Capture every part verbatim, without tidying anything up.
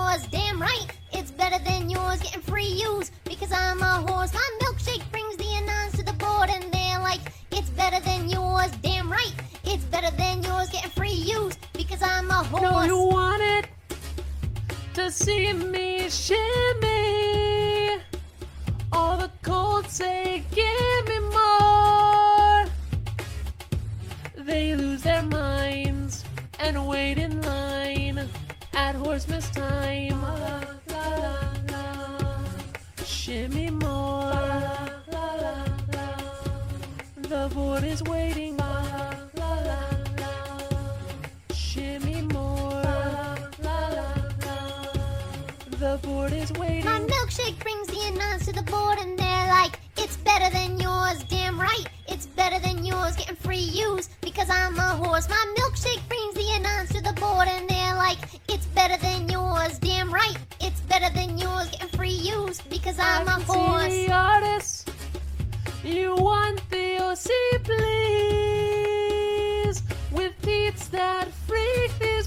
yours. Damn right, it's better than yours. Getting free use because I'm a horse. My milkshake brings the anons to the board and they're like, it's better than yours. Damn right, it's better than yours. Getting free use because I'm a horse. No, you want it to see me shimmy. All the colts say, give me more. They lose their minds and wait in line at Horsemas time. La, la, la, la. Shimmy more. La, la, la, la. The board is waiting. La, la, la, la. Shimmy more. La, la, la, la. The board is waiting. My milkshake brings the anons to the board and they're like, it's better than yours. Damn right, it's better than yours. Getting free use because I'm a horse. My milkshake brings the anons to the board and they're like, it's better than yours. Damn right, it's better than yours. Getting free use because I'm I a can horse. see the artists. You want the O C, please, with beats that freak these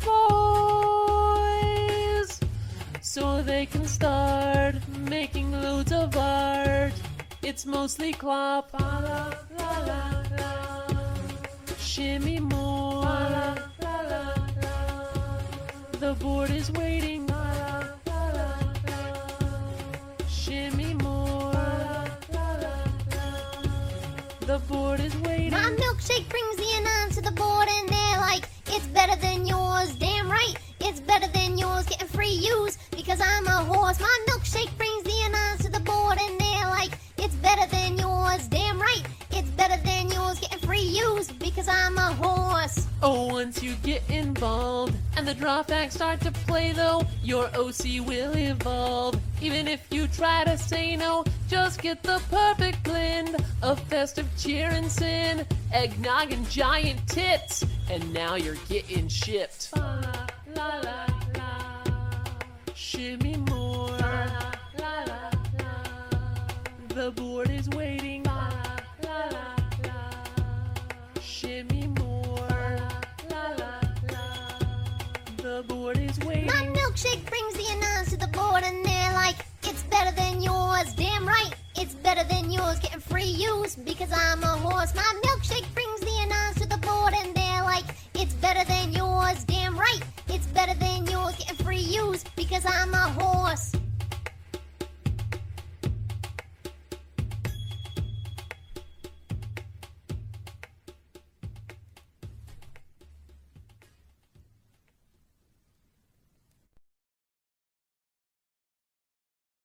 boys, so they can start making loads of art. It's mostly clop. La, la, la, la, la. Shimmy more. La, la, la, la. The board is waiting. La, la, la, la. Shimmy more. La, la, la, la. The board is waiting. My milkshake brings the anons to the board and they're like, it's better than yours. Damn right, it's better than yours. Getting free use because I'm a horse. My milkshake brings the anons to the board and they're like, it's better than yours. Damn right, it's better than yours. Getting free use because I'm a horse. Oh, once you get involved and the draw facts start to play though, your O C will evolve. Even if you try to say no, just get the perfect blend of festive cheer and sin, eggnog and giant tits, and now you're getting shipped. La, la, la, la. Shimmy more. La, la, la, la. The board is waiting. La, la, la, la. Shimmy more. La, la, la. The board is waiting. My milkshake brings the anons to the board and they're like, it's better than yours. Damn right, it's better than yours. Getting free use because I'm a horse. My milkshake brings